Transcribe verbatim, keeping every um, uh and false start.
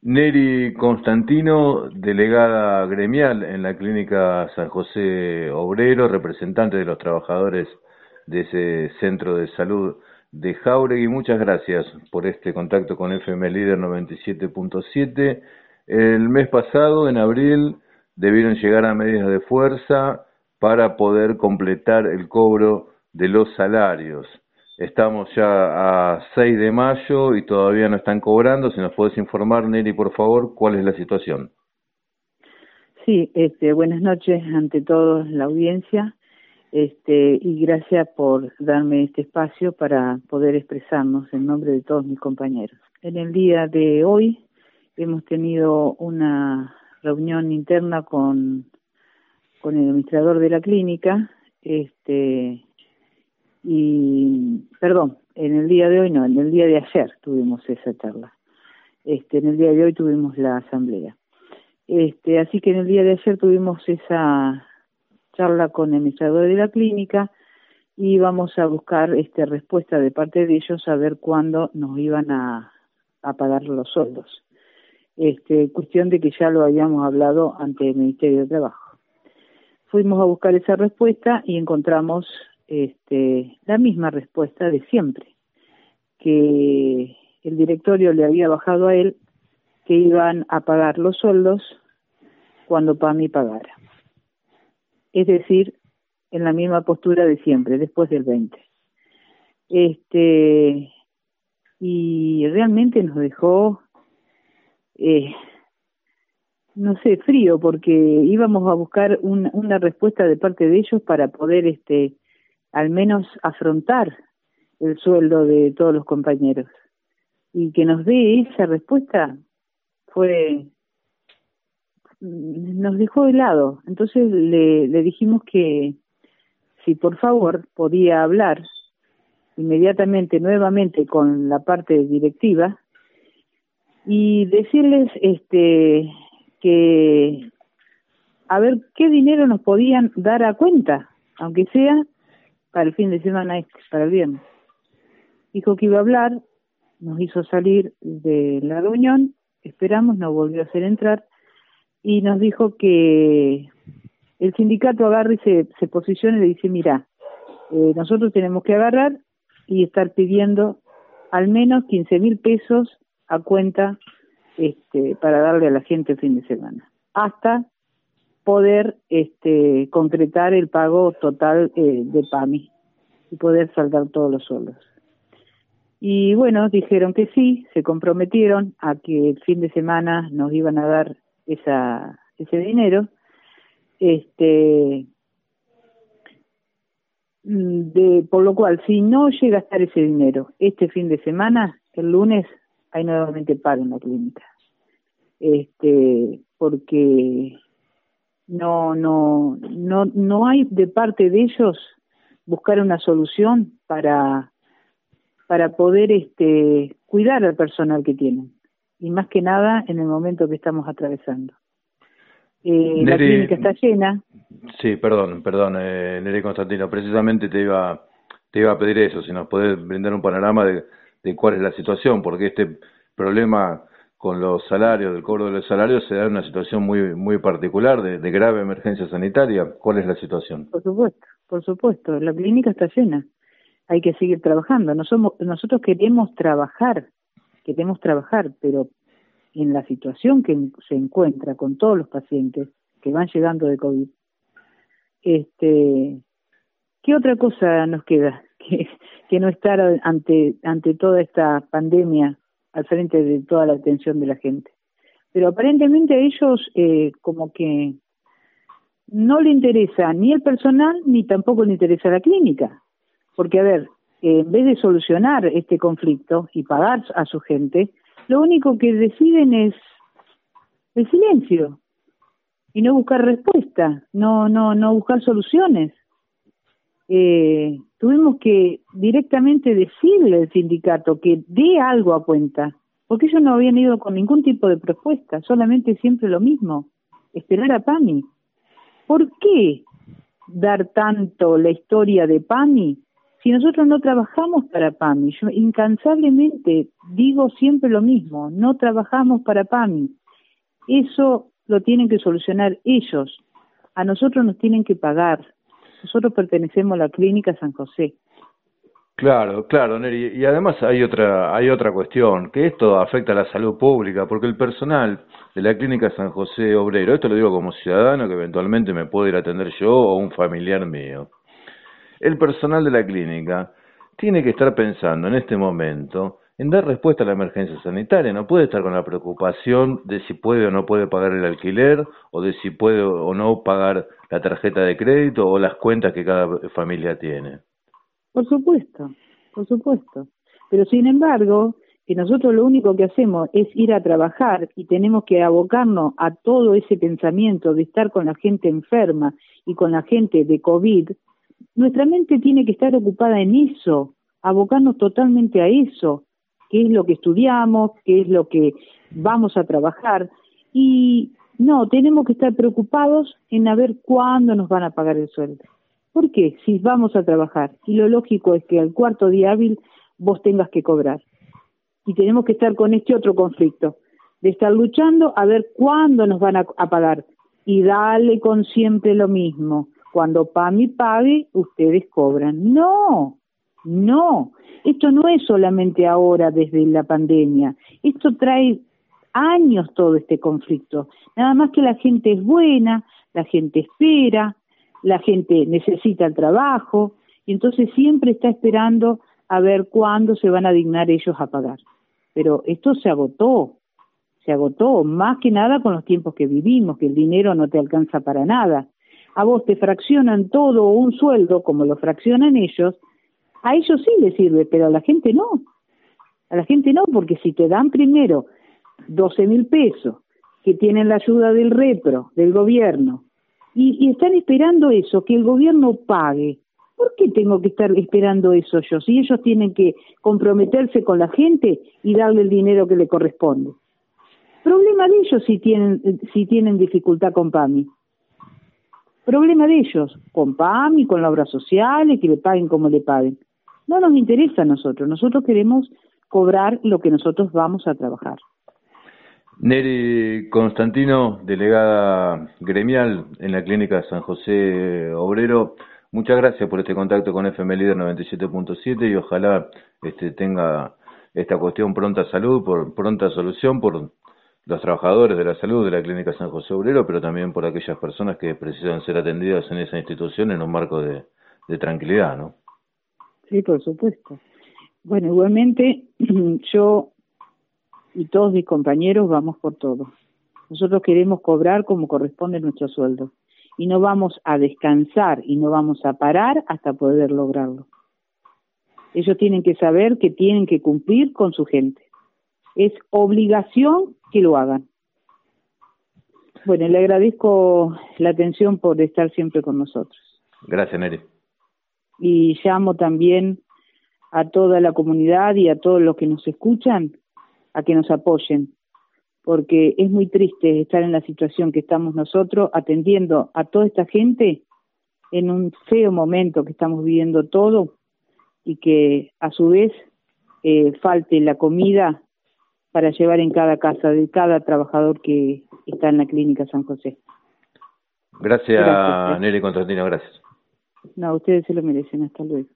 Neri Constantino, delegada gremial en la Clínica San José Obrero, representante de los trabajadores de ese centro de salud de Jáuregui. Muchas gracias por este contacto con F M Líder noventa y siete punto siete. El mes pasado, en abril, debieron llegar a medidas de fuerza para poder completar el cobro de los salarios. Estamos ya a seis de mayo y todavía no están cobrando. Si nos podés informar, Neri, por favor, ¿cuál es la situación? Sí, este, buenas noches ante todo la audiencia, este, y gracias por darme este espacio para poder expresarnos en nombre de todos mis compañeros. En el día de hoy hemos tenido una reunión interna con, con el administrador de la clínica, este, y, perdón, en el día de hoy no, en el día de ayer tuvimos esa charla. Este, en el día de hoy tuvimos la asamblea. Este, así que en el día de ayer tuvimos esa charla con el administrador de la clínica y vamos a buscar este, respuesta de parte de ellos a ver cuándo nos iban a, a pagar los sueldos. Este, cuestión de que ya lo habíamos hablado ante el Ministerio de Trabajo. Fuimos a buscar esa respuesta y encontramos este, la misma respuesta de siempre, que el directorio le había bajado a él que iban a pagar los sueldos cuando PAMI pagara. Es decir, en la misma postura de siempre, después del veinte. Este, y realmente nos dejó, eh, no sé, frío, porque íbamos a buscar un, una respuesta de parte de ellos para poder, este, al menos afrontar el sueldo de todos los compañeros. Y que nos dé esa respuesta fue, nos dejó helado. Entonces le, le dijimos que si por favor podía hablar inmediatamente, nuevamente con la parte directiva y decirles este que a ver qué dinero nos podían dar a cuenta, aunque sea para el fin de semana este, para el viernes. Dijo que iba a hablar, nos hizo salir de la reunión, esperamos, nos volvió a hacer entrar y nos dijo que el sindicato agarre y se, se posicione y le dice, mira, eh, nosotros tenemos que agarrar y estar pidiendo al menos quince mil pesos a cuenta este, para darle a la gente el fin de semana, hasta poder este, concretar el pago total eh, de PAMI y poder saldar todos los sueldos. Y bueno, dijeron que sí, se comprometieron a que el fin de semana nos iban a dar esa ese dinero, este de por lo cual si no llega a estar ese dinero este fin de semana, el lunes hay nuevamente paro en la clínica, este porque no no no no hay de parte de ellos buscar una solución para para poder este cuidar al personal que tienen, y más que nada en el momento que estamos atravesando. Eh, Neri, la clínica está llena. Sí, perdón, perdón, eh, Neri Constantino, precisamente te iba, te iba a pedir eso, si nos podés brindar un panorama de, de cuál es la situación, porque este problema con los salarios, del cobro de los salarios, se da en una situación muy, muy particular, de, de grave emergencia sanitaria. ¿Cuál es la situación? Por supuesto, por supuesto, la clínica está llena. Hay que seguir trabajando. No somos, nosotros queremos trabajar, queremos trabajar, pero en la situación que se encuentra con todos los pacientes que van llegando de COVID, este, ¿qué otra cosa nos queda que, que no estar ante ante toda esta pandemia al frente de toda la atención de la gente? Pero aparentemente a ellos eh, como que no le interesa ni el personal ni tampoco le interesa la clínica. Porque, a ver, eh, en vez de solucionar este conflicto y pagar a su gente, lo único que deciden es el silencio y no buscar respuesta, no no no buscar soluciones. Eh, tuvimos que directamente decirle al sindicato que dé algo a cuenta, porque ellos no habían ido con ningún tipo de propuesta, solamente siempre lo mismo, esperar a PAMI. ¿Por qué dar tanto la historia de PAMI Si nosotros no trabajamos para PAMI, yo incansablemente digo siempre lo mismo, no trabajamos para PAMI. Eso lo tienen que solucionar ellos. A nosotros nos tienen que pagar. Nosotros pertenecemos a la Clínica San José. Claro, claro, Neri. Y además hay otra, hay otra cuestión, que esto afecta a la salud pública, porque el personal de la Clínica San José Obrero, esto lo digo como ciudadano que eventualmente me puedo ir a atender yo o un familiar mío. El personal de la clínica tiene que estar pensando en este momento en dar respuesta a la emergencia sanitaria, no puede estar con la preocupación de si puede o no puede pagar el alquiler, o de si puede o no pagar la tarjeta de crédito o las cuentas que cada familia tiene. Por supuesto, por supuesto. Pero sin embargo, que nosotros lo único que hacemos es ir a trabajar y tenemos que abocarnos a todo ese pensamiento de estar con la gente enferma y con la gente de COVID, nuestra mente tiene que estar ocupada en eso, abocarnos totalmente a eso, qué es lo que estudiamos, qué es lo que vamos a trabajar, y no, tenemos que estar preocupados en a ver cuándo nos van a pagar el sueldo. ¿Por qué? Si vamos a trabajar, y lo lógico es que al cuarto día hábil vos tengas que cobrar. Y tenemos que estar con este otro conflicto, de estar luchando a ver cuándo nos van a, a pagar, y dale con siempre lo mismo. Cuando PAMI pague, ustedes cobran. No, no. Esto no es solamente ahora desde la pandemia. Esto trae años todo este conflicto. Nada más que la gente es buena, la gente espera, la gente necesita el trabajo, y entonces siempre está esperando a ver cuándo se van a dignar ellos a pagar. Pero esto se agotó, se agotó, más que nada con los tiempos que vivimos, que el dinero no te alcanza para nada. A vos te fraccionan todo un sueldo, como lo fraccionan ellos, a ellos sí les sirve, pero a la gente no. A la gente no, porque si te dan primero doce mil pesos, que tienen la ayuda del repro, del gobierno, y, y están esperando eso, que el gobierno pague, ¿por qué tengo que estar esperando eso yo? Si ellos tienen que comprometerse con la gente y darle el dinero que le corresponde. Problema de ellos si tienen, si tienen dificultad con PAMI. Problema de ellos, con PAMI, con las obras sociales, que le paguen como le paguen. No nos interesa a nosotros, nosotros queremos cobrar lo que nosotros vamos a trabajar. Neri Constantino, delegada gremial en la Clínica San José Obrero, muchas gracias por este contacto con F M Líder noventa y siete punto siete y ojalá este, tenga esta cuestión pronta salud, por pronta solución por los trabajadores de la salud de la Clínica San José Obrero, pero también por aquellas personas que precisan ser atendidas en esa institución en un marco de, de tranquilidad, ¿no? Sí, por supuesto. Bueno, igualmente yo y todos mis compañeros vamos por todo. Nosotros queremos cobrar como corresponde nuestro sueldo y no vamos a descansar y no vamos a parar hasta poder lograrlo. Ellos tienen que saber que tienen que cumplir con su gente. Es obligación que lo hagan. Bueno, le agradezco la atención por estar siempre con nosotros. Gracias, Neri. Y llamo también a toda la comunidad y a todos los que nos escuchan a que nos apoyen, porque es muy triste estar en la situación que estamos nosotros atendiendo a toda esta gente en un feo momento que estamos viviendo todo y que a su vez eh, falte la comida para llevar en cada casa de cada trabajador que está en la Clínica San José. Gracias, gracias Neri Constantino, gracias. No, ustedes se lo merecen, hasta luego.